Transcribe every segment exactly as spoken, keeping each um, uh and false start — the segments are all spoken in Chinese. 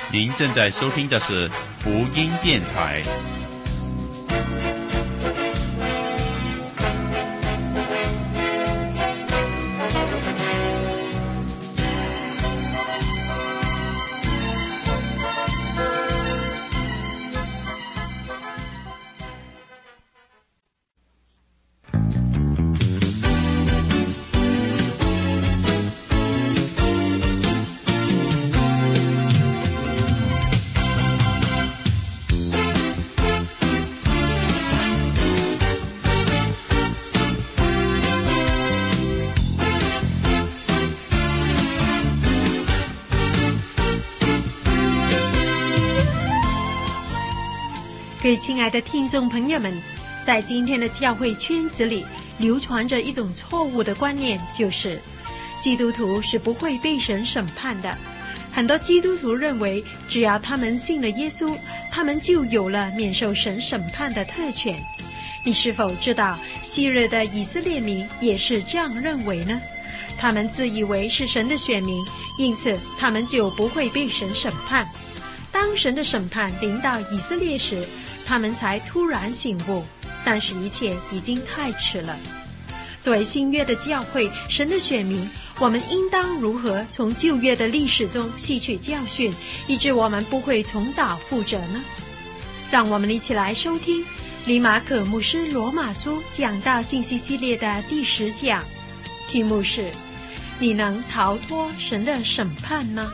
您正在收听的是福音电台。 各位亲爱的听众朋友们，在今天的教会圈子里流传着一种错误的观念，就是基督徒是不会被神审判的。很多基督徒认为，只要他们信了耶稣，他们就有了免受神审判的特权。你是否知道昔日的以色列民也是这样认为呢？他们自以为是神的选民，因此他们就不会被神审判。当神的审判临到以色列时，他们才突然醒悟，但是一切已经太迟了。作为新约的教会，神的选民，我们应当如何从旧约的历史中吸取教训，以致我们不会重蹈覆辙呢？让我们一起来收听李马可牧师罗马书讲道信息系列的第十讲，题目是：你能逃脱神的审判吗？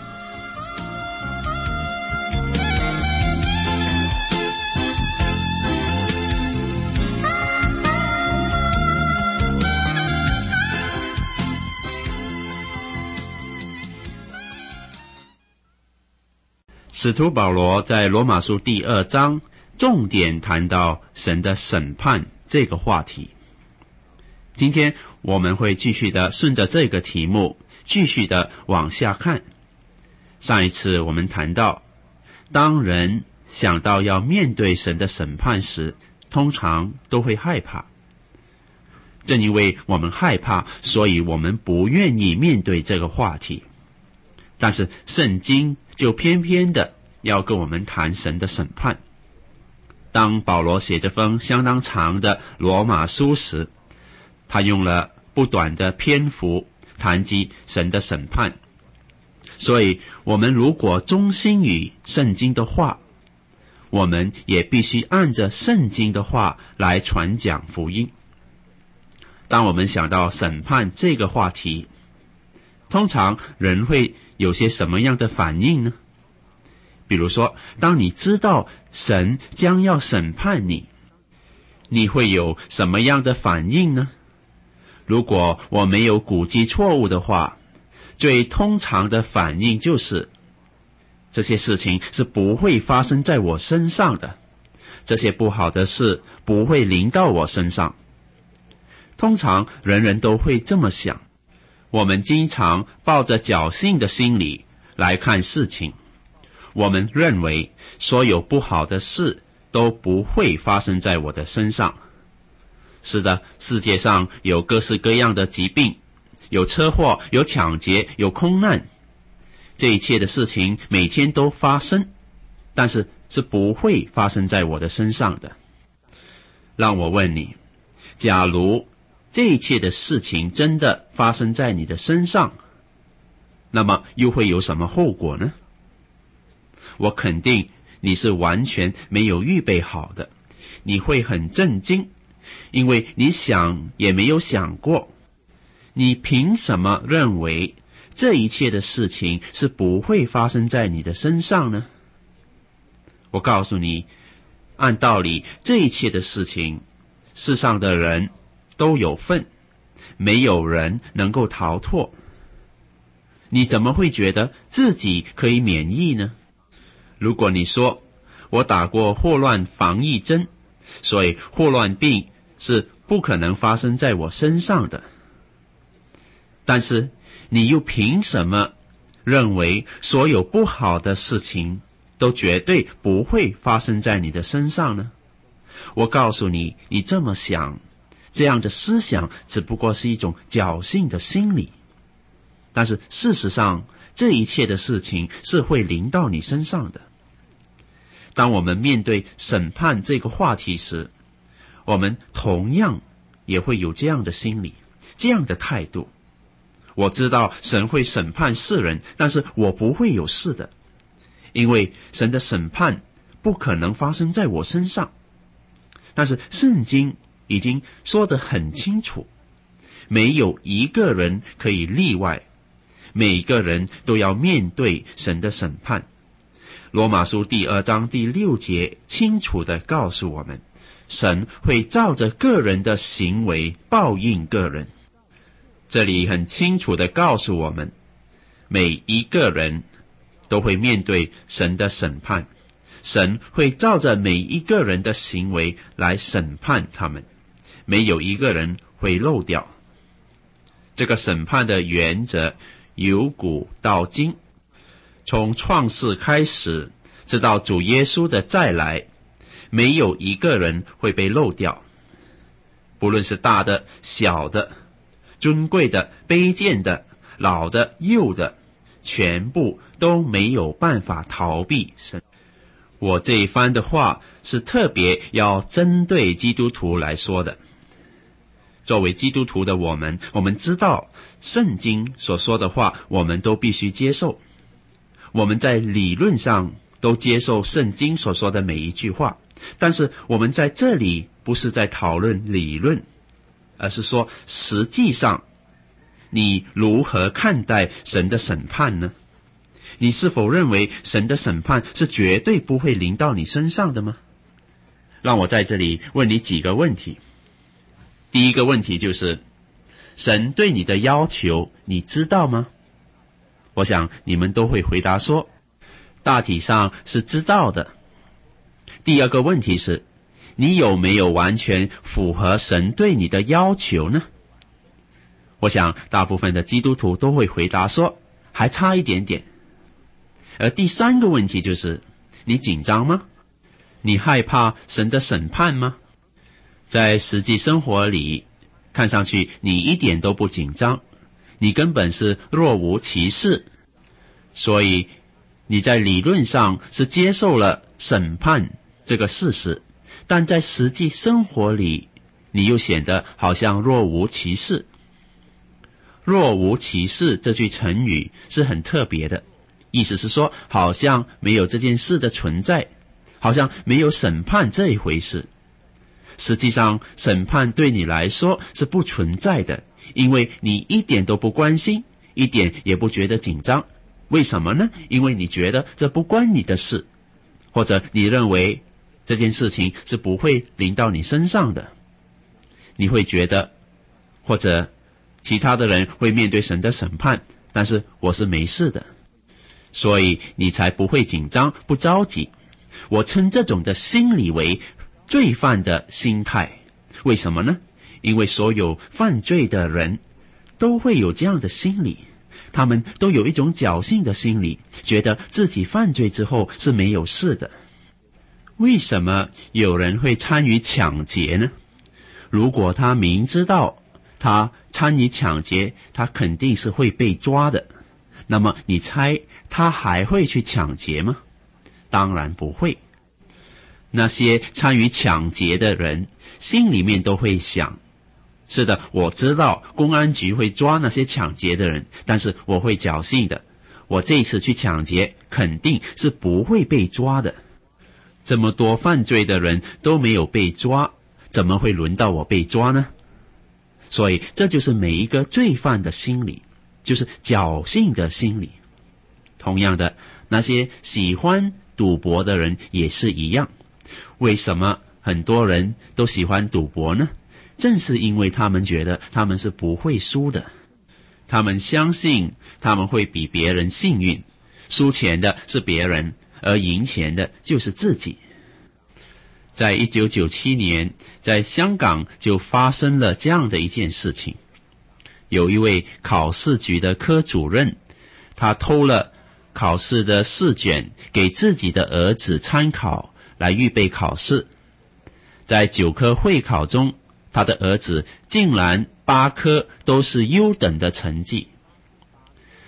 使徒保罗在罗马书第二章重点谈到神的审判这个话题。今天我们会继续的顺着这个题目继续的往下看。上一次我们谈到，当人想到要面对神的审判时，通常都会害怕。正因为我们害怕，所以我们不愿意面对这个话题。但是圣经就偏偏的要跟我们谈神的审判。当保罗写这封相当长的罗马书时，他用了不短的篇幅谈及神的审判。所以我们如果忠心于圣经的话，我们也必须按着圣经的话来传讲福音。当我们想到审判这个话题，通常人会有些什么样的反应呢？比如说，当你知道神将要审判你，你会有什么样的反应呢？如果我没有估计错误的话，最通常的反应就是，这些事情是不会发生在我身上的，这些不好的事不会临到我身上。通常人人都会这么想。我们经常抱着侥幸的心理来看事情，我们认为所有不好的事都不会发生在我的身上。是的，世界上有各式各样的疾病，有车祸，有抢劫，有空难，这一切的事情每天都发生，但是是不会发生在我的身上的。让我问你，假如这一切的事情真的发生在你的身上，那么又会有什么后果呢？我肯定你是完全没有预备好的，你会很震惊，因为你想也没有想过，你凭什么认为这一切的事情是不会发生在你的身上呢？我告诉你，按道理，这一切的事情，世上的人都有份，没有人能够逃脱。你怎么会觉得自己可以免疫呢？如果你说，我打过霍乱防疫针，所以霍乱病是不可能发生在我身上的，但是你又凭什么认为所有不好的事情都绝对不会发生在你的身上呢？我告诉你，你这么想，这样的思想只不过是一种侥幸的心理。但是事实上， 这一切的事情是会临到你身上的。当我们面对审判这个话题时，我们同样也会有这样的心理，这样的态度。我知道神会审判世人，但是我不会有事的，因为神的审判不可能发生在我身上。但是圣经已经说得很清楚，没有一个人可以例外，每个人都要面对神的审判。罗马书第二章第六节清楚地告诉我们，神会照着个人的行为报应个人。这里很清楚地告诉我们，每一个人都会面对神的审判，神会照着每一个人的行为来审判他们，没有一个人会漏掉。这个审判的原则由古到今，从创世开始直到主耶稣的再来，没有一个人会被漏掉。不论是大的小的，尊贵的卑贱的，老的幼的，全部都没有办法逃避神。我这一番的话是特别要针对基督徒来说的。作为基督徒的我们，我们知道圣经所说的话我们都必须接受，我们在理论上都接受圣经所说的每一句话，但是我们在这里不是在讨论理论，而是说实际上你如何看待神的审判呢？你是否认为神的审判是绝对不会临到你身上的吗？让我在这里问你几个问题。第一个问题就是，神对你的要求你知道吗？我想你们都会回答说，大体上是知道的。第二个问题是，你有没有完全符合神对你的要求呢？我想大部分的基督徒都会回答说，还差一点点。而第三个问题就是，你紧张吗？你害怕神的审判吗？在实际生活里，看上去你一点都不紧张，你根本是若无其事，所以你在理论上是接受了审判这个事实，但在实际生活里，你又显得好像若无其事。若无其事这句成语是很特别的，意思是说好像没有这件事的存在，好像没有审判这一回事。实际上审判对你来说是不存在的，因为你一点都不关心，一点也不觉得紧张。为什么呢？因为你觉得这不关你的事，或者你认为这件事情是不会临到你身上的。你会觉得，或者其他的人会面对神的审判，但是我是没事的，所以你才不会紧张不着急。我称这种的心理为罪犯的心态。为什么呢？因为所有犯罪的人都会有这样的心理，他们都有一种侥幸的心理，觉得自己犯罪之后是没有事的。为什么有人会参与抢劫呢？如果他明知道他参与抢劫，他肯定是会被抓的，那么你猜他还会去抢劫吗？当然不会。那些参与抢劫的人心里面都会想，是的，我知道公安局会抓那些抢劫的人，但是我会侥幸的，我这次去抢劫肯定是不会被抓的。这么多犯罪的人都没有被抓，怎么会轮到我被抓呢？所以这就是每一个罪犯的心理，就是侥幸的心理。同样的，那些喜欢赌博的人也是一样。为什么很多人都喜欢赌博呢？正是因为他们觉得他们是不会输的，他们相信他们会比别人幸运，输钱的是别人，而赢钱的就是自己。在一九九七年，在香港就发生了这样的一件事情。有一位考试局的科主任，他偷了考试的试卷给自己的儿子参考，来预备考试。在九科会考中，他的儿子竟然八科都是优等的成绩。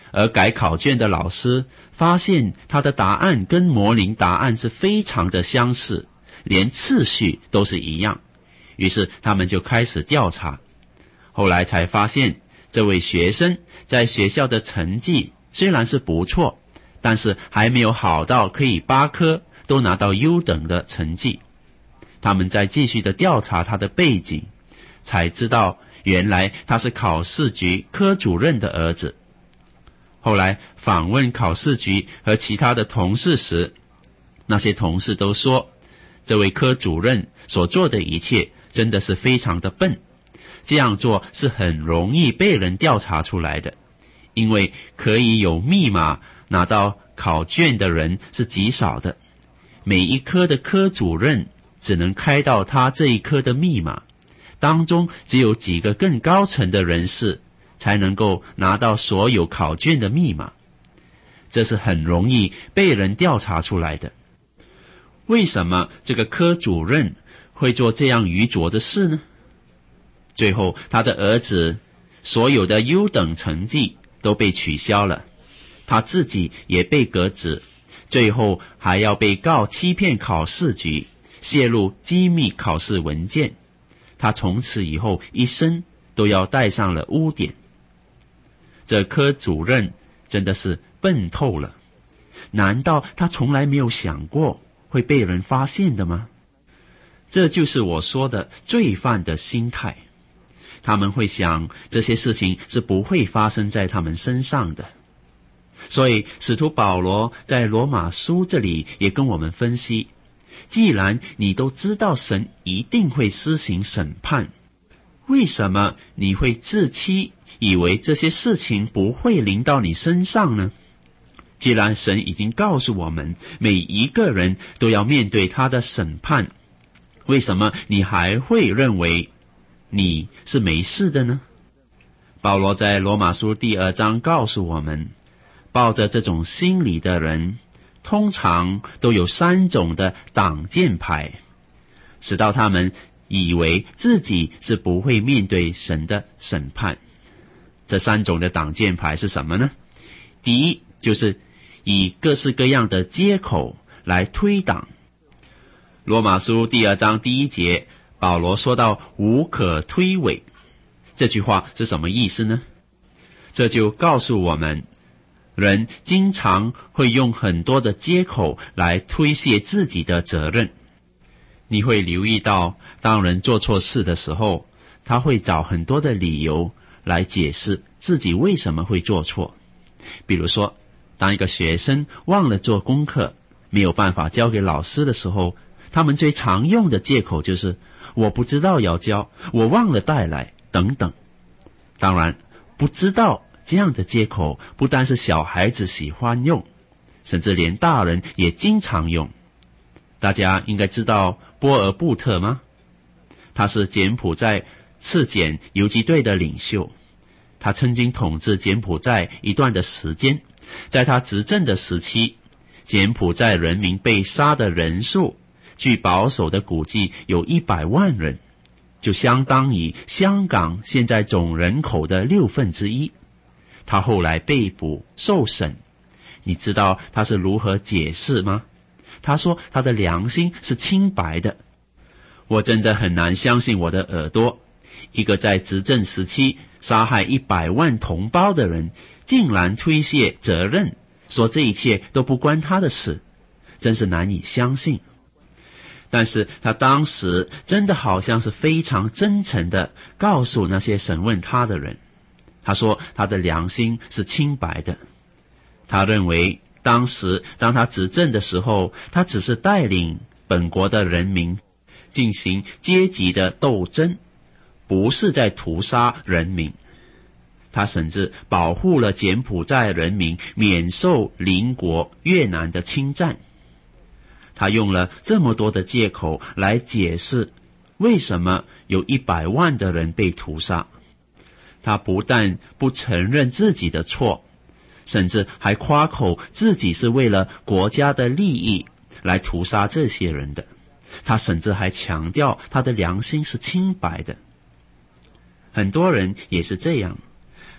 而改考卷的老师发现他的答案跟模拟答案是非常的相似，连次序都是一样，于是他们就开始调查。后来才发现，这位学生在学校的成绩虽然是不错，但是还没有好到可以八科都拿到优等的成绩。他们再继续的调查他的背景，才知道原来他是考试局科主任的儿子。后来访问考试局和其他的同事时，那些同事都说，这位科主任所做的一切真的是非常的笨，这样做是很容易被人调查出来的，因为可以有密码拿到考卷的人是极少的，每一科的科主任只能开到他这一科的密码，当中只有几个更高层的人士才能够拿到所有考卷的密码，这是很容易被人调查出来的。为什么这个科主任会做这样愚拙的事呢？最后他的儿子所有的优等成绩都被取消了，他自己也被革职，最后还要被告欺骗考试局，泄露机密考试文件，他从此以后一生都要带上了污点。这科主任真的是笨透了，难道他从来没有想过会被人发现的吗？这就是我说的罪犯的心态，他们会想这些事情是不会发生在他们身上的。所以使徒保罗在罗马书这里也跟我们分析，既然你都知道神一定会施行审判，为什么你会自欺，以为这些事情不会临到你身上呢？既然神已经告诉我们，每一个人都要面对他的审判，为什么你还会认为你是没事的呢？保罗在罗马书第二章告诉我们，抱着这种心理的人，通常都有三种的挡箭牌，使到他们以为自己是不会面对神的审判。这三种的挡箭牌是什么呢？第一，就是以各式各样的借口来推挡。罗马书第二章第一节，保罗说到无可推诿，这句话是什么意思呢？这就告诉我们，人经常会用很多的借口来推卸自己的责任。你会留意到，当人做错事的时候，他会找很多的理由来解释自己为什么会做错。比如说，当一个学生忘了做功课，没有办法交给老师的时候，他们最常用的借口就是我不知道要交，我忘了带来，等等。当然，不知道这样的借口不单是小孩子喜欢用，甚至连大人也经常用。大家应该知道波尔布特吗？他是柬埔寨赤柬游击队的领袖，他曾经统治柬埔寨一段的时间。在他执政的时期，柬埔寨人民被杀的人数，据保守的估计有一百万人，就相当于香港现在总人口的六分之一。他后来被捕受审，你知道他是如何解释吗？他说他的良心是清白的。我真的很难相信我的耳朵，一个在执政时期杀害一百万同胞的人，竟然推卸责任，说这一切都不关他的事，真是难以相信。但是他当时真的好像是非常真诚地告诉那些审问他的人，他说他的良心是清白的。他认为当时当他执政的时候，他只是带领本国的人民进行阶级的斗争，不是在屠杀人民。他甚至保护了柬埔寨人民免受邻国越南的侵占。他用了这么多的借口来解释为什么有一百万的人被屠杀。他不但不承认自己的错，甚至还夸口自己是为了国家的利益来屠杀这些人的。他甚至还强调他的良心是清白的。很多人也是这样，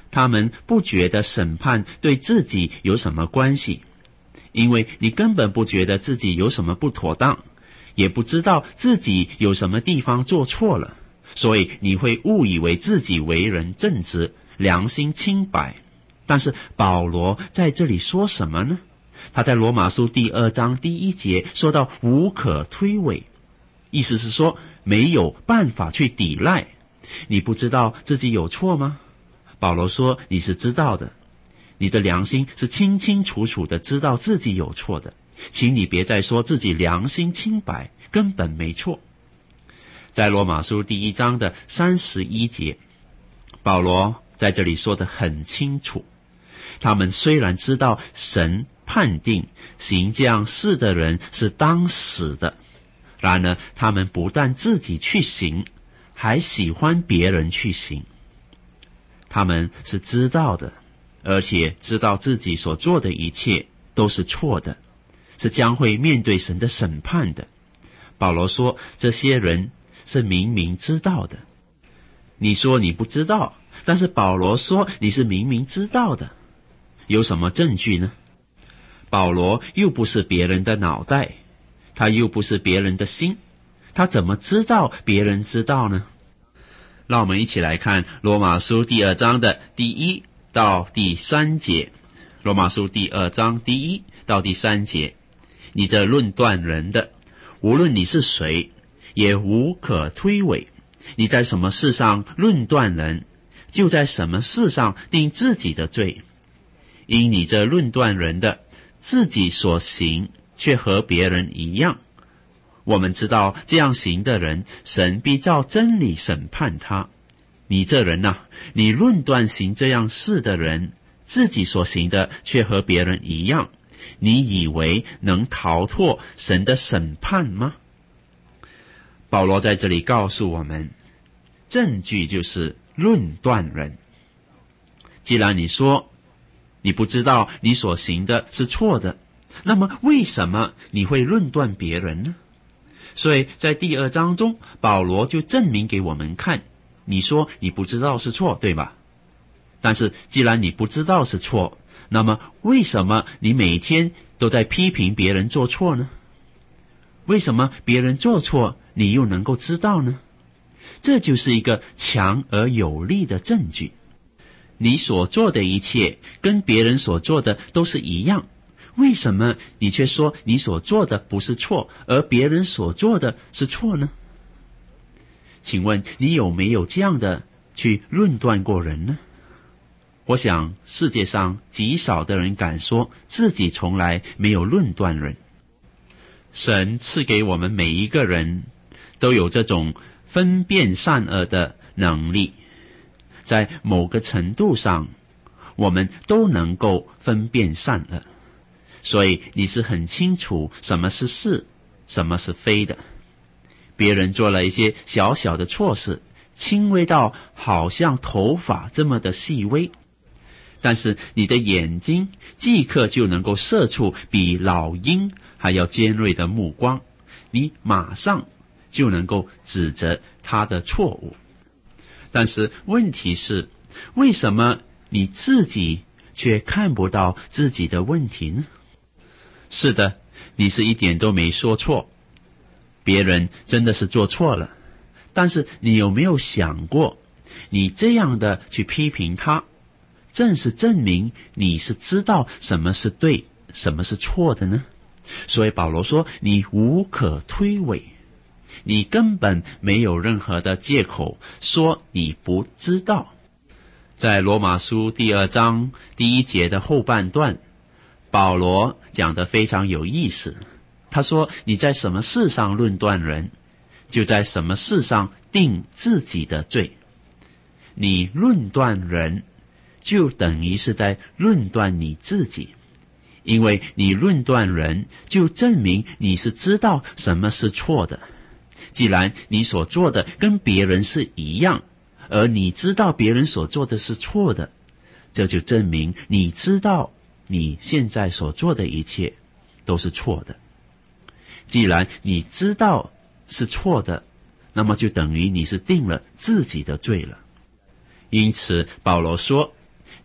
他们不觉得审判对自己有什么关系，因为你根本不觉得自己有什么不妥当，也不知道自己有什么地方做错了，所以你会误以为自己为人正直，良心清白。但是保罗在这里说什么呢？他在罗马书第二章第一节说到无可推诿，意思是说没有办法去抵赖。你不知道自己有错吗？保罗说你是知道的，你的良心是清清楚楚的知道自己有错的，请你别再说自己良心清白，根本没错。在罗马书第一章的三十一节，保罗在这里说得很清楚，他们虽然知道神判定行这样事的人是当死的，然而他们不但自己去行，还喜欢别人去行。他们是知道的，而且知道自己所做的一切都是错的，是将会面对神的审判的。保罗说这些人是明明知道的。你说你不知道，但是保罗说你是明明知道的，有什么证据呢？保罗又不是别人的脑袋，他又不是别人的心，他怎么知道别人知道呢？让我们一起来看罗马书第二章的第一到第三节。罗马书第二章第一到第三节，你这论断人的，无论你是谁，也无可推诿。你在什么事上论断人，就在什么事上定自己的罪。因你这论断人的，自己所行却和别人一样。我们知道这样行的人，神必照真理审判他。你这人啊，你论断行这样事的人，自己所行的却和别人一样，你以为能逃脱神的审判吗？保罗在这里告诉我们，证据就是论断人。既然你说你不知道你所行的是错的，那么为什么你会论断别人呢？所以在第二章中，保罗就证明给我们看，你说你不知道是错，对吧？但是既然你不知道是错，那么为什么你每天都在批评别人做错呢？为什么别人做错你又能够知道呢？这就是一个强而有力的证据。你所做的一切跟别人所做的都是一样，为什么你却说你所做的不是错，而别人所做的是错呢？请问你有没有这样的去论断过人呢？我想世界上极少的人敢说自己从来没有论断人。神赐给我们每一个人都有这种分辨善恶的能力，在某个程度上我们都能够分辨善恶，所以你是很清楚什么是是，什么是非的。别人做了一些小小的错事，轻微到好像头发这么的细微，但是你的眼睛即刻就能够射出比老鹰还要尖锐的目光，你马上就能够指责他的错误。但是问题是，为什么你自己却看不到自己的问题呢？是的，你是一点都没说错，别人真的是做错了，但是你有没有想过，你这样的去批评他，正是证明你是知道什么是对，什么是错的呢？所以保罗说你无可推诿，你根本没有任何的借口说你不知道。在罗马书第二章第一节的后半段，保罗讲得非常有意思。他说你在什么事上论断人，就在什么事上定自己的罪。你论断人，就等于是在论断你自己，因为你论断人，就证明你是知道什么是错的。既然你所做的跟别人是一样，而你知道别人所做的是错的，这就证明你知道你现在所做的一切都是错的。既然你知道是错的，那么就等于你是定了自己的罪了。因此保罗说，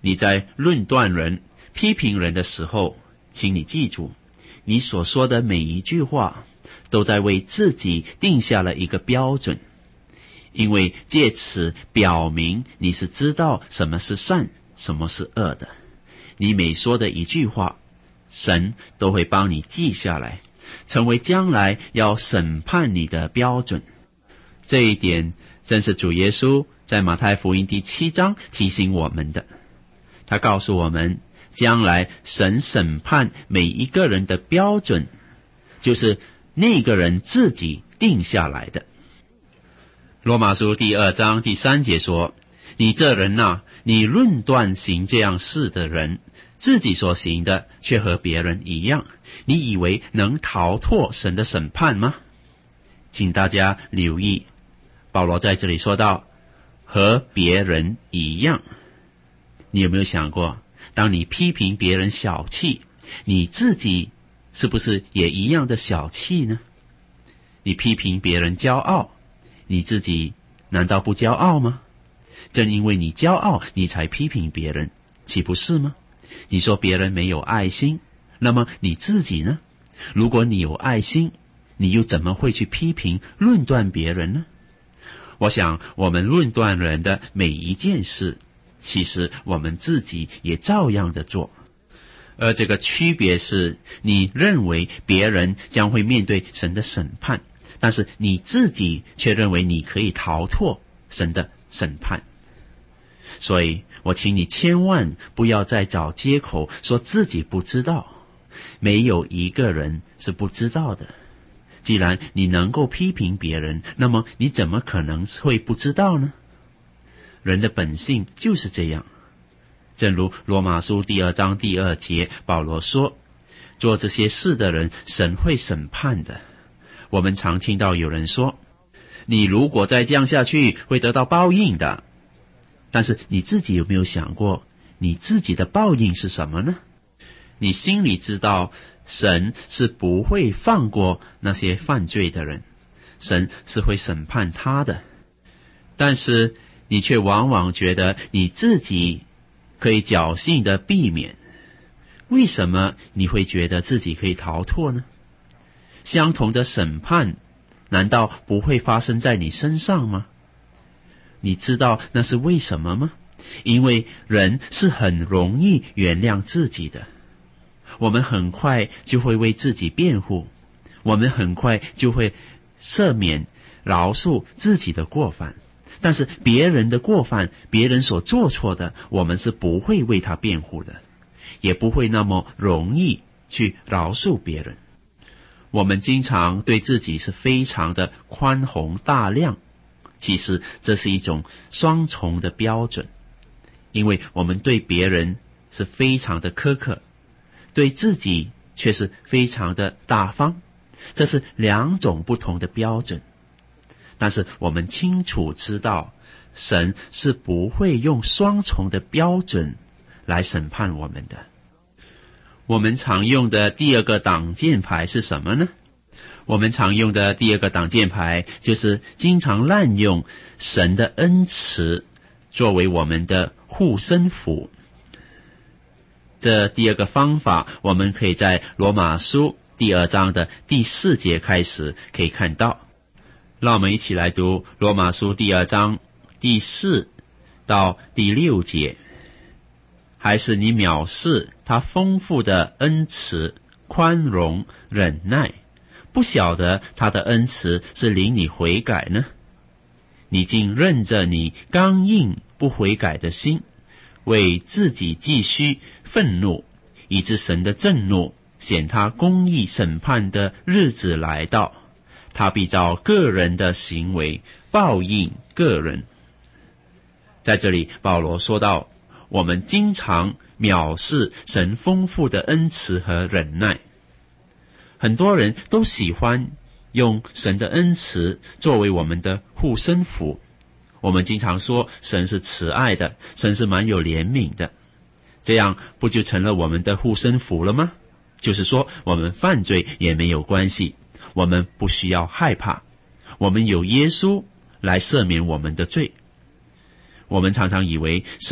你在论断人、批评人的时候，请你记住，你所说的每一句话都在为自己定下了一个标准，因为借此表明你是知道什么是善，什么是恶的。你每说的一句话，神都会帮你记下来，成为将来要审判你的标准。这一点正是主耶稣在马太福音第七章提醒我们的。他告诉我们，将来神审判每一个人的标准，就是那个人自己定下来的。罗马书第二章第三节说，你这人啊，你论断行这样事的人，自己所行的却和别人一样，你以为能逃脱神的审判吗？请大家留意，保罗在这里说到和别人一样。你有没有想过，当你批评别人小气，你自己是不是也一样的小气呢？你批评别人骄傲，你自己难道不骄傲吗？正因为你骄傲，你才批评别人，岂不是吗？你说别人没有爱心，那么你自己呢？如果你有爱心，你又怎么会去批评论断别人呢？我想我们论断人的每一件事，其实我们自己也照样的做。而这个区别是，你认为别人将会面对神的审判，但是你自己却认为你可以逃脱神的审判。所以我请你千万不要再找借口说自己不知道，没有一个人是不知道的。既然你能够批评别人，那么你怎么可能会不知道呢？人的本性就是这样。正如罗马书第二章第二节，保罗说，做这些事的人，神会审判的。我们常听到有人说，你如果再这样下去，会得到报应的。但是你自己有没有想过，你自己的报应是什么呢？你心里知道，神是不会放过那些犯罪的人，神是会审判他的。但是你却往往觉得你自己可以侥幸的避免。为什么你会觉得自己可以逃脱呢？相同的审判难道不会发生在你身上吗？你知道那是为什么吗？因为人是很容易原谅自己的，我们很快就会为自己辩护，我们很快就会赦免饶恕自己的过犯。但是别人的过犯，别人所做错的，我们是不会为他辩护的，也不会那么容易去饶恕别人。我们经常对自己是非常的宽宏大量，其实这是一种双重的标准，因为我们对别人是非常的苛刻，对自己却是非常的大方，这是两种不同的标准。但是我们清楚知道，神是不会用双重的标准来审判我们的。我们常用的第二个挡箭牌是什么呢？我们常用的第二个挡箭牌就是经常滥用神的恩慈作为我们的护身符。这第二个方法，我们可以在罗马书第二章的第四节开始可以看到。让我们一起来读罗马书第二章第四到第六节。还是你藐视他丰富的恩慈、宽容、忍耐，不晓得他的恩慈是领你悔改呢？你竟任着你刚硬不悔改的心，为自己继续愤怒，以致神的震怒显他公义审判的日子来到，他必照个人的行为报应个人。在这里保罗说到，我们经常藐视神丰富的恩慈和忍耐。很多人都喜欢用神的恩慈作为我们的护身符。我们经常说神是慈爱的，神是蛮有怜悯的，这样不就成了我们的护身符了吗？就是说我们犯罪也没有关系，我们不需要害怕，我们有耶稣来赦免我们的罪。我们常常以为神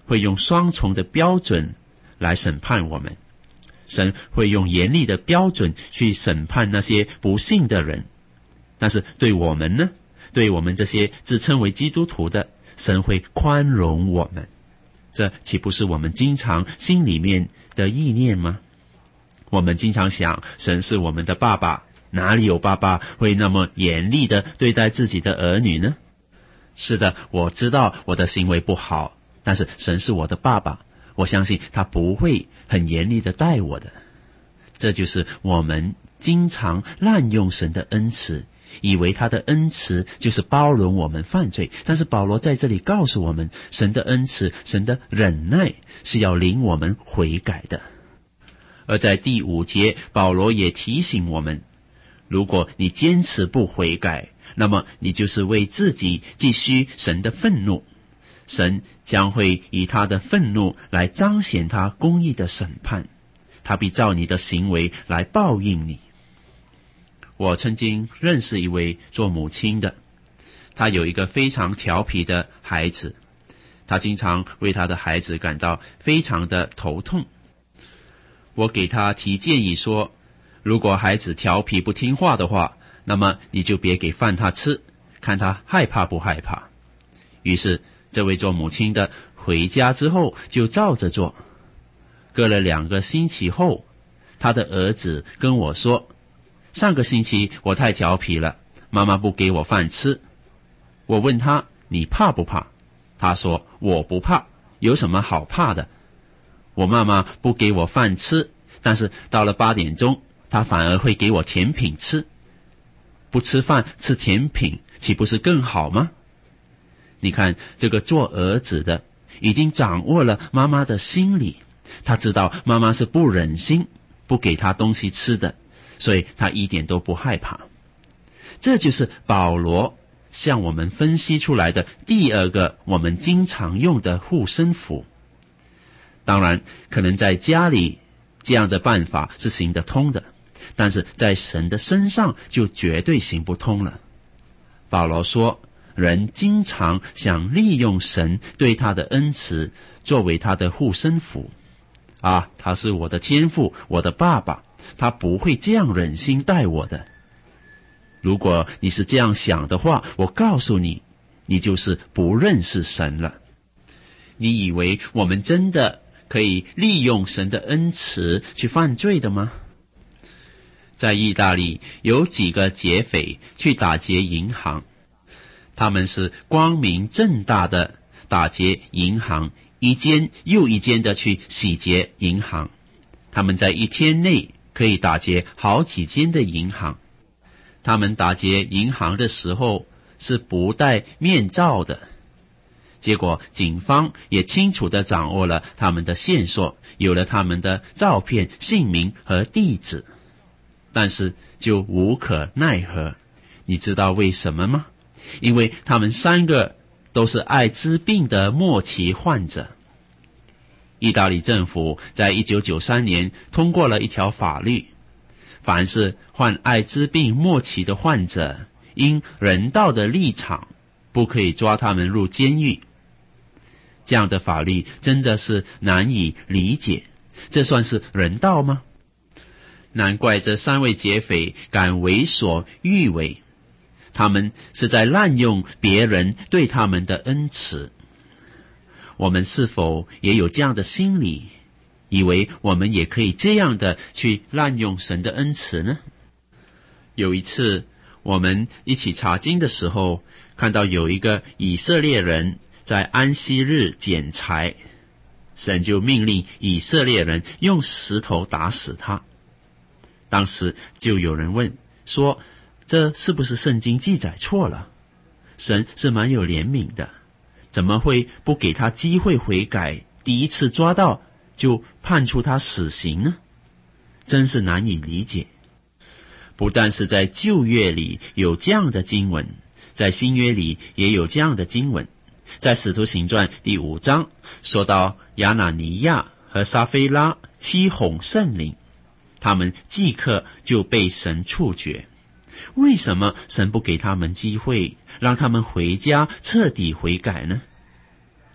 会用双重的标准来审判我们。神会用严厉的标准去审判那些不信的人，但是对我们呢，对我们这些自称为基督徒的，神会宽容我们。这岂不是我们经常心里面的意念吗？我们经常想，神是我们的爸爸，哪里有爸爸会那么严厉的对待自己的儿女呢？是的，我知道我的行为不好，但是神是我的爸爸，我相信他不会很严厉的待我的。这就是我们经常滥用神的恩慈，以为他的恩慈就是包容我们犯罪。但是保罗在这里告诉我们，神的恩慈，神的忍耐是要领我们悔改的。而在第五节，保罗也提醒我们，如果你坚持不悔改，那么你就是为自己继续神的愤怒，神将会以他的愤怒来彰显他公义的审判，他必照你的行为来报应你。我曾经认识一位做母亲的，她有一个非常调皮的孩子，她经常为她的孩子感到非常的头痛。我给她提建议说，如果孩子调皮不听话的话，那么你就别给饭他吃，看他害怕不害怕。于是这位做母亲的回家之后就照着做。隔了两个星期后，他的儿子跟我说，上个星期我太调皮了，妈妈不给我饭吃。我问他，你怕不怕？他说，我不怕，有什么好怕的？我妈妈不给我饭吃，但是到了八点钟，她反而会给我甜品吃。不吃饭吃甜品，岂不是更好吗？你看，这个做儿子的已经掌握了妈妈的心理，他知道妈妈是不忍心不给他东西吃的，所以他一点都不害怕。这就是保罗向我们分析出来的第二个我们经常用的护身符。当然，可能在家里这样的办法是行得通的，但是在神的身上就绝对行不通了。保罗说，人经常想利用神对他的恩慈作为他的护身符啊，他是我的天父，我的爸爸，他不会这样忍心待我的。如果你是这样想的话，我告诉你，你就是不认识神了。你以为我们真的可以利用神的恩慈去犯罪的吗？在意大利有几个劫匪去打劫银行，他们是光明正大的打劫银行，一间又一间的去洗劫银行。他们在一天内可以打劫好几间的银行。他们打劫银行的时候是不戴面罩的。结果警方也清楚地掌握了他们的线索，有了他们的照片、姓名和地址。但是就无可奈何。你知道为什么吗？因为他们三个都是艾滋病的末期患者。意大利政府在一九九三年通过了一条法律，凡是患艾滋病末期的患者，因人道的立场，不可以抓他们入监狱。这样的法律真的是难以理解，这算是人道吗？难怪这三位劫匪敢为所欲为，他们是在滥用别人对他们的恩慈。我们是否也有这样的心理，以为我们也可以这样的去滥用神的恩慈呢？有一次我们一起查经的时候，看到有一个以色列人在安息日捡柴，神就命令以色列人用石头打死他。当时就有人问说，这是不是圣经记载错了？神是蛮有怜悯的，怎么会不给他机会悔改，第一次抓到就判处他死刑呢？真是难以理解。不但是在旧约里有这样的经文，在新约里也有这样的经文。在使徒行传第五章说到亚拿尼亚和撒非拉欺哄圣灵，他们即刻就被神处决。为什么神不给他们机会，让他们回家彻底悔改呢？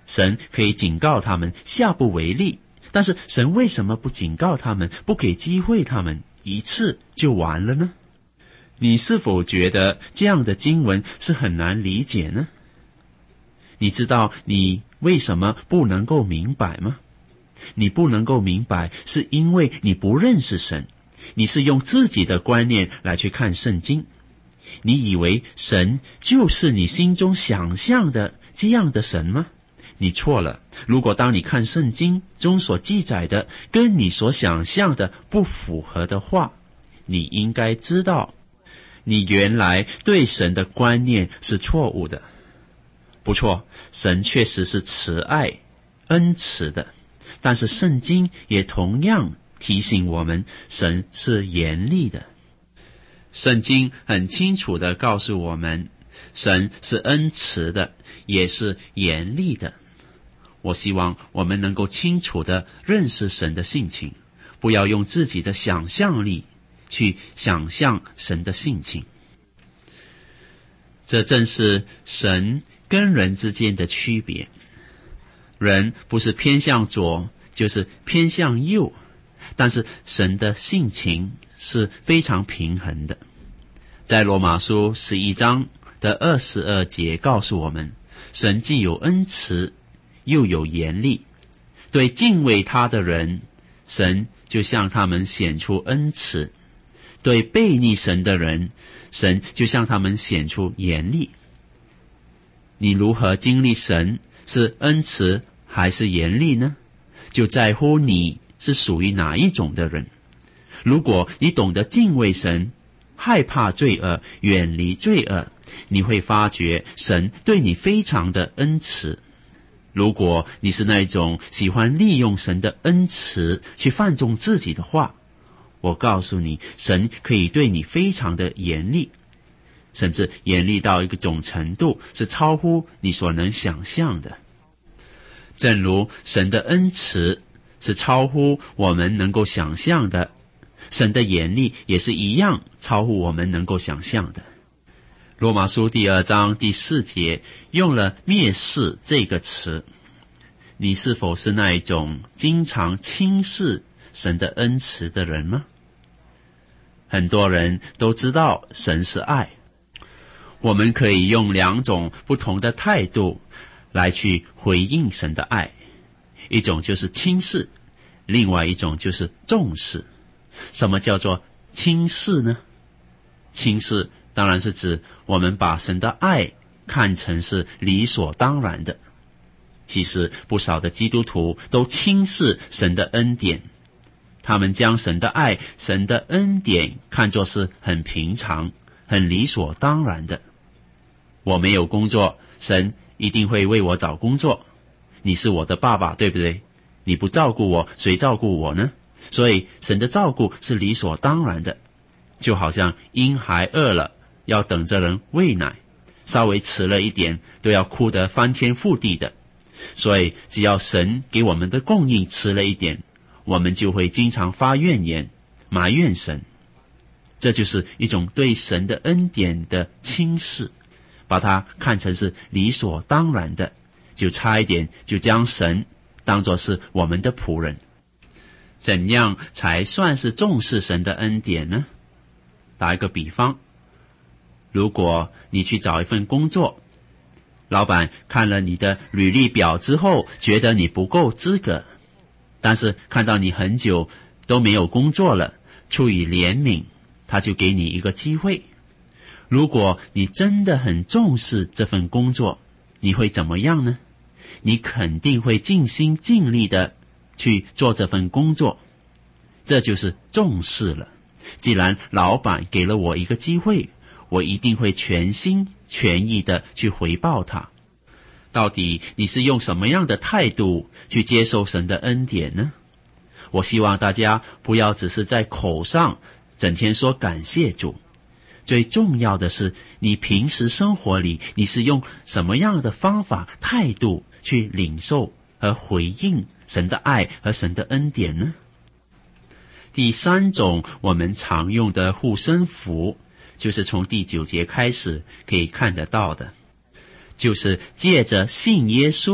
神可以警告他们下不为例，但是神为什么不警告他们，不给机会他们，一次就完了呢？你是否觉得这样的经文是很难理解呢？你知道你为什么不能够明白吗？你不能够明白，是因为你不认识神，你是用自己的观念来去看圣经，你以为神就是你心中想象的这样的神吗？你错了。如果当你看圣经中所记载的跟你所想象的不符合的话，你应该知道你原来对神的观念是错误的。不错，神确实是慈爱恩慈的，但是圣经也同样提醒我们，神是严厉的。圣经很清楚地告诉我们，神是恩慈的，也是严厉的。我希望我们能够清楚地认识神的性情，不要用自己的想象力去想象神的性情。这正是神跟人之间的区别。人不是偏向左，就是偏向右，但是神的性情是非常平衡的。在罗马书十一章的二十二节告诉我们，神既有恩慈，又有严厉。对敬畏他的人，神就向他们显出恩慈；对悖逆神的人，神就向他们显出严厉。你如何经历神是恩慈还是严厉呢？就在乎你是属于哪一种的人。如果你懂得敬畏神，害怕罪恶，远离罪恶，你会发觉神对你非常的恩慈。如果你是那种喜欢利用神的恩慈去放纵自己的话，我告诉你，神可以对你非常的严厉，甚至严厉到一种程度是超乎你所能想象的。正如神的恩慈是超乎我们能够想象的，神的严厉也是一样超乎我们能够想象的。罗马书第二章第四节用了蔑视这个词。你是否是那一种经常轻视神的恩慈的人吗？很多人都知道神是爱，我们可以用两种不同的态度来去回应神的爱，一种就是轻视，另外一种就是重视。什么叫做轻视呢？轻视当然是指我们把神的爱看成是理所当然的。其实不少的基督徒都轻视神的恩典，他们将神的爱、神的恩典看作是很平常、很理所当然的。我没有工作，神一定会为我找工作。你是我的爸爸，对不对？你不照顾我，谁照顾我呢？所以神的照顾是理所当然的。就好像婴孩饿了，要等着人喂奶，稍微迟了一点，都要哭得翻天覆地的。所以只要神给我们的供应迟了一点，我们就会经常发怨言，埋怨神。这就是一种对神的恩典的轻视，把它看成是理所当然的，就差一点就将神当作是我们的仆人。怎样才算是重视神的恩典呢？打一个比方，如果你去找一份工作，老板看了你的履历表之后，觉得你不够资格，但是看到你很久都没有工作了，出于怜悯，他就给你一个机会。如果你真的很重视这份工作，你会怎么样呢？你肯定会尽心尽力的去做这份工作，这就是重视了。既然老板给了我一个机会，我一定会全心全意的去回报他。到底你是用什么样的态度去接受神的恩典呢？我希望大家不要只是在口上整天说感谢主，最重要的是你平时生活里你是用什么样的方法态度去领受和回应神的爱和神的恩典呢？第三种我们常用的护身符，就是从第九节开始可以看得到的，就是借着信耶稣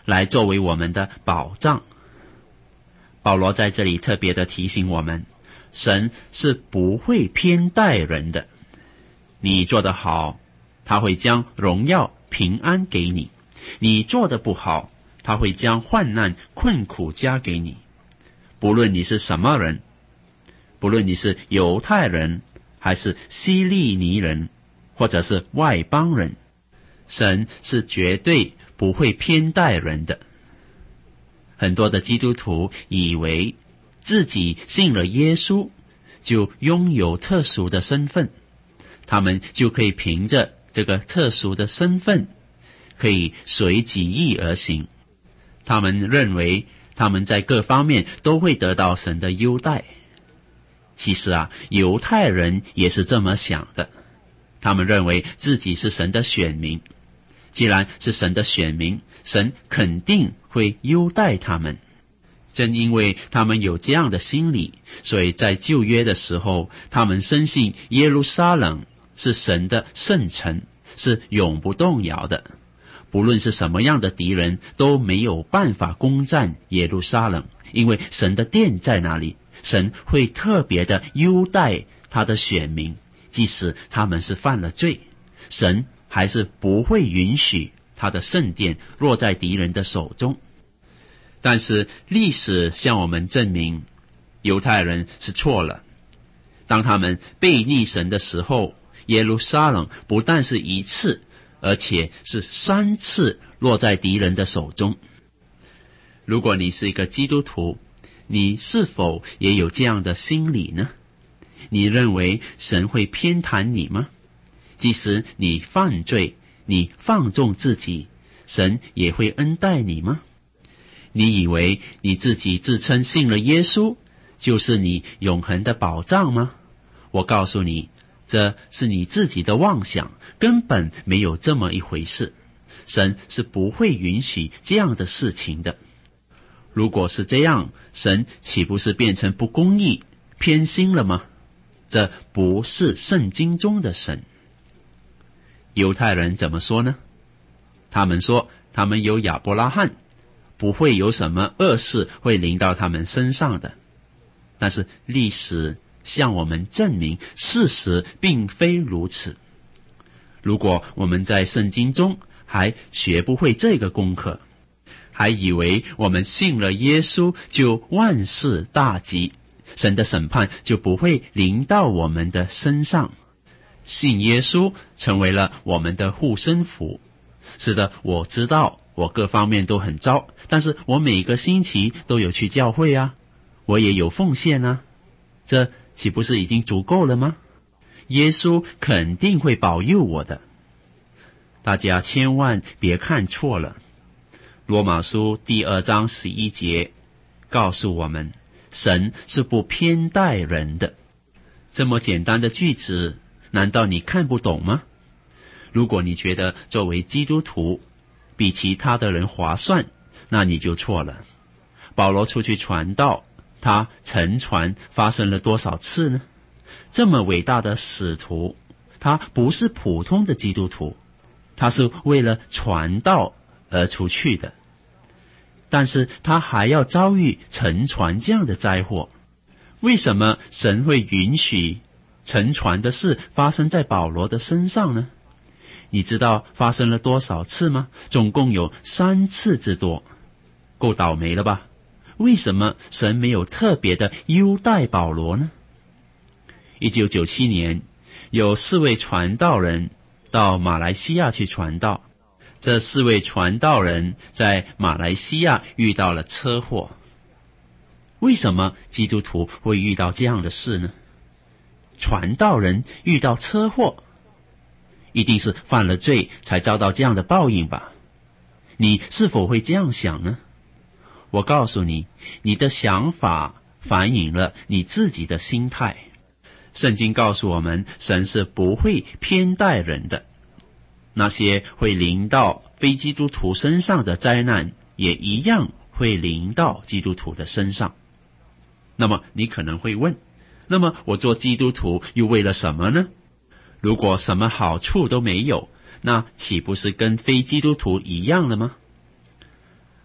来作为我们的保障。保罗在这里特别的提醒我们，神是不会偏待人的。你做得好，他会将荣耀平安给你；你做得不好，他会将患难困苦加给你。不论你是什么人，不论你是犹太人还是希利尼人，或者是外邦人，神是绝对不会偏待人的。很多的基督徒以为自己信了耶稣就拥有特殊的身份，他们就可以凭着这个特殊的身份可以随己意而行。他们认为他们在各方面都会得到神的优待。其实啊，犹太人也是这么想的，他们认为自己是神的选民，既然是神的选民，神肯定会优待他们。正因为他们有这样的心理，所以在旧约的时候，他们深信耶路撒冷是神的圣城，是永不动摇的。不论是什么样的敌人都没有办法攻占耶路撒冷，因为神的殿在那里，神会特别的优待他的选民，即使他们是犯了罪，神还是不会允许他的圣殿落在敌人的手中。但是历史向我们证明，犹太人是错了。当他们背逆神的时候，耶路撒冷不但是一次，而且是三次落在敌人的手中。如果你是一个基督徒，你是否也有这样的心理呢？你认为神会偏袒你吗？即使你犯罪，你放纵自己，神也会恩待你吗？你以为你自己自称信了耶稣，就是你永恒的保障吗？我告诉你，这是你自己的妄想，根本没有这么一回事。神是不会允许这样的事情的。如果是这样，神岂不是变成不公义、偏心了吗？这不是圣经中的神。犹太人怎么说呢？他们说他们有亚伯拉罕，不会有什么恶事会临到他们身上的。但是历史向我们证明，事实并非如此。如果我们在圣经中还学不会这个功课，还以为我们信了耶稣就万事大吉，神的审判就不会临到我们的身上。信耶稣成为了我们的护身符。是的，我知道我各方面都很糟，但是我每个星期都有去教会啊，我也有奉献啊，这岂不是已经足够了吗？耶稣肯定会保佑我的。大家千万别看错了，罗马书第二章十一节告诉我们，神是不偏待人的。这么简单的句子，难道你看不懂吗？如果你觉得作为基督徒比其他的人划算，那你就错了。保罗出去传道，他沉船发生了多少次呢？这么伟大的使徒，他不是普通的基督徒，他是为了传道而出去的。但是他还要遭遇沉船这样的灾祸。为什么神会允许沉船的事发生在保罗的身上呢？你知道发生了多少次吗？总共有三次之多。够倒霉了吧？为什么神没有特别的优待保罗呢？一九九七年，有四位传道人到马来西亚去传道。这四位传道人在马来西亚遇到了车祸。为什么基督徒会遇到这样的事呢？传道人遇到车祸，一定是犯了罪才遭到这样的报应吧？你是否会这样想呢？我告诉你，你的想法反映了你自己的心态。圣经告诉我们，神是不会偏待人的。那些会临到非基督徒身上的灾难，也一样会临到基督徒的身上。那么你可能会问，那么我做基督徒又为了什么呢？如果什么好处都没有，那岂不是跟非基督徒一样了吗？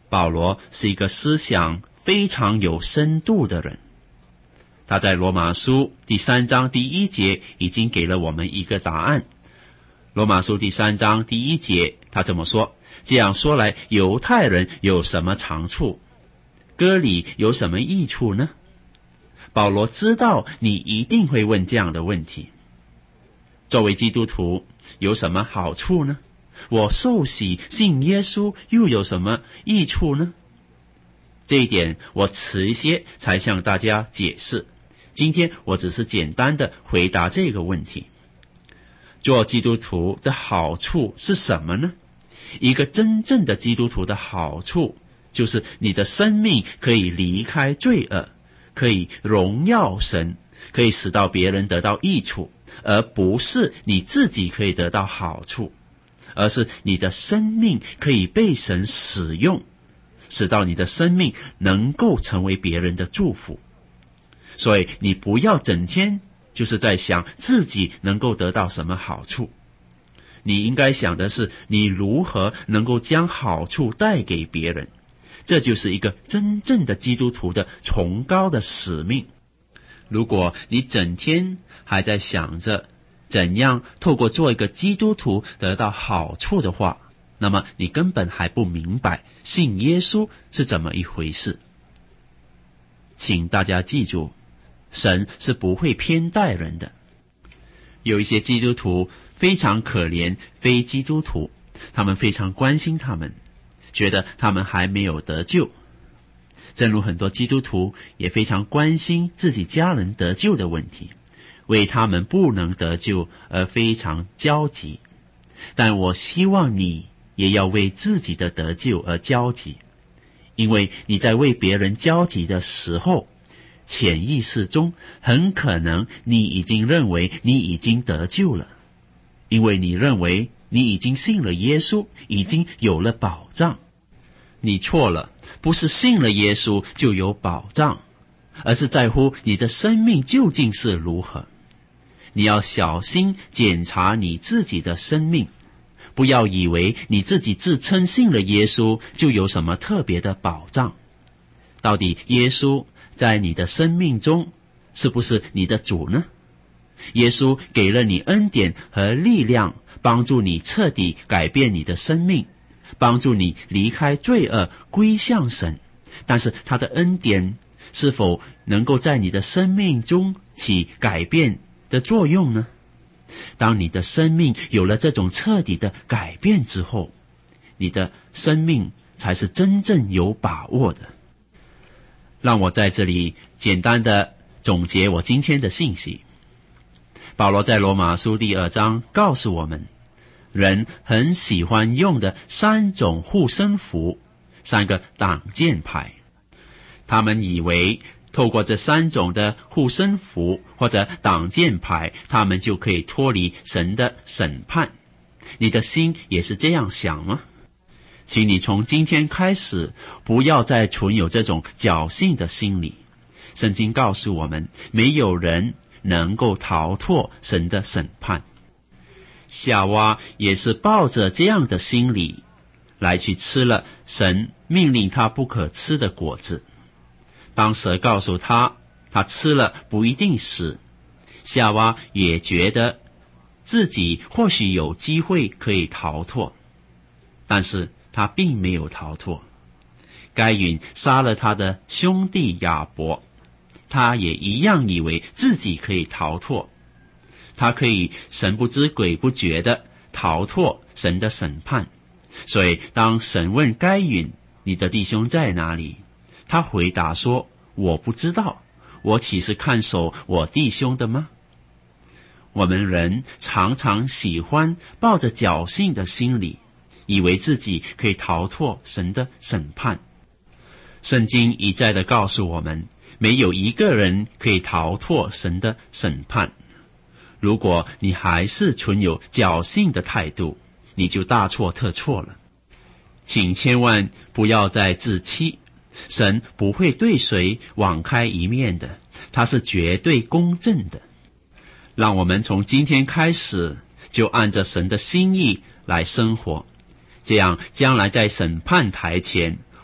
保罗是一个思想非常有深度的人，他在罗马书第三章第一节已经给了我们一个答案。罗马书第三章第一节他这么说，这样说来，犹太人有什么长处？割礼有什么益处呢？保罗知道你一定会问这样的问题。作为基督徒有什么好处呢？我受洗信耶稣又有什么益处呢？这一点我迟一些才向大家解释，今天我只是简单的回答这个问题。做基督徒的好处是什么呢？一个真正的基督徒的好处就是你的生命可以离开罪恶，可以荣耀神，可以使到别人得到益处，而不是你自己可以得到好处，而是你的生命可以被神使用，使到你的生命能够成为别人的祝福。所以你不要整天就是在想自己能够得到什么好处，你应该想的是你如何能够将好处带给别人，这就是一个真正的基督徒的崇高的使命。如果你整天还在想着怎样透过做一个基督徒得到好处的话，那么你根本还不明白信耶稣是怎么一回事。请大家记住，神是不会偏待人的。有一些基督徒非常可怜非基督徒，他们非常关心他们，觉得他们还没有得救。正如很多基督徒也非常关心自己家人得救的问题，为他们不能得救而非常焦急。但我希望你也要为自己的得救而焦急，因为你在为别人焦急的时候，潜意识中很可能你已经认为你已经得救了，因为你认为你已经信了耶稣，已经有了保障。你错了，不是信了耶稣就有保障，而是在乎你的生命究竟是如何。你要小心检查你自己的生命，不要以为你自己自称信了耶稣就有什么特别的保障。到底耶稣在你的生命中是不是你的主呢？耶稣给了你恩典和力量，帮助你彻底改变你的生命，帮助你离开罪恶归向神，但是他的恩典是否能够在你的生命中起改变的作用呢？当你的生命有了这种彻底的改变之后，你的生命才是真正有把握的。让我在这里简单的总结我今天的信息。保罗在罗马书第二章告诉我们，人很喜欢用的三种护身符，三个挡箭牌。他们以为透过这三种的护身符或者挡箭牌，他们就可以脱离神的审判。你的心也是这样想吗？请你从今天开始不要再存有这种侥幸的心理。圣经告诉我们，没有人能够逃脱神的审判。夏娃也是抱着这样的心理来去吃了神命令他不可吃的果子。当蛇告诉他他吃了不一定死，夏娃也觉得自己或许有机会可以逃脱，但是他并没有逃脱。该隐杀了他的兄弟亚伯，他也一样以为自己可以逃脱，他可以神不知鬼不觉地逃脱神的审判。所以当神问该隐，你的弟兄在哪里？他回答说，我不知道，我岂是看守我弟兄的吗？我们人常常喜欢抱着侥幸的心理，以为自己可以逃脱神的审判。圣经一再地告诉我们，没有一个人可以逃脱神的审判。如果你还是存有侥幸的态度，你就大错特错了。请千万不要再自欺，神不会对谁网开一面的，他是绝对公正的。让我们从今天开始就按着神的心意来生活，这样将来在审判台前，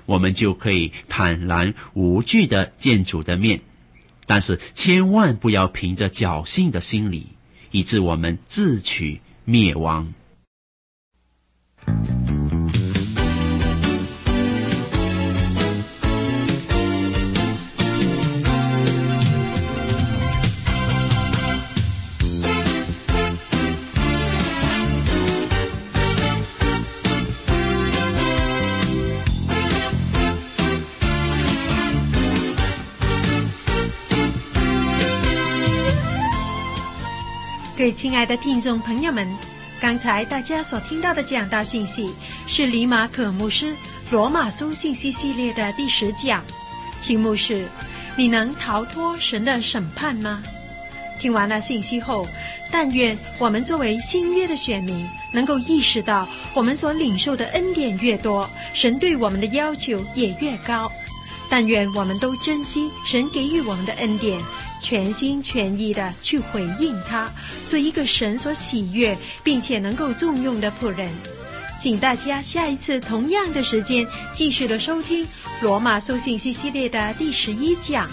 我们就可以坦然无惧地见主的面。但是千万不要凭着侥幸的心理，以致我们自取灭亡。 各位亲爱的听众朋友们，刚才大家所听到的讲道信息是李马可牧师罗马书信息系列的第十讲，题目是你能逃脱神的审判吗？听完了信息后，但愿我们作为新约的选民能够意识到，我们所领受的恩典越多，神对我们的要求也越高。但愿我们都珍惜神给予我们的恩典，全心全意地去回应他，做一个神所喜悦并且能够重用的仆人。请大家下一次同样的时间继续的收听罗马书信息系列的第十一讲。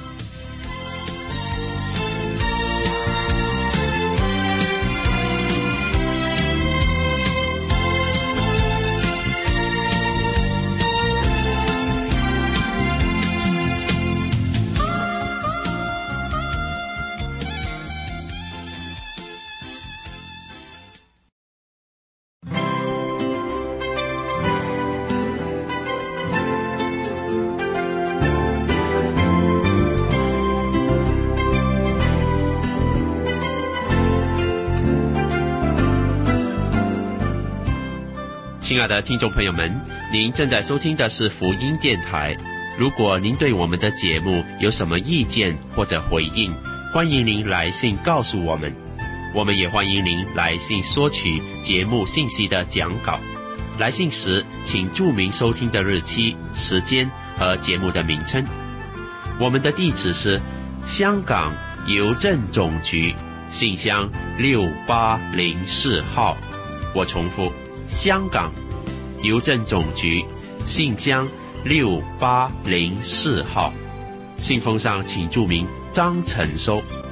亲爱的听众朋友们，您正在收听的是福音电台。如果您对我们的节目有什么意见或者回应，欢迎您来信告诉我们。我们也欢迎您来信索取节目信息的讲稿。来信时请注明收听的日期、时间和节目的名称。我们的地址是香港邮政总局信箱六八零四号。我重复，香港邮政总局信箱六八零四号。信封上请注明张成收。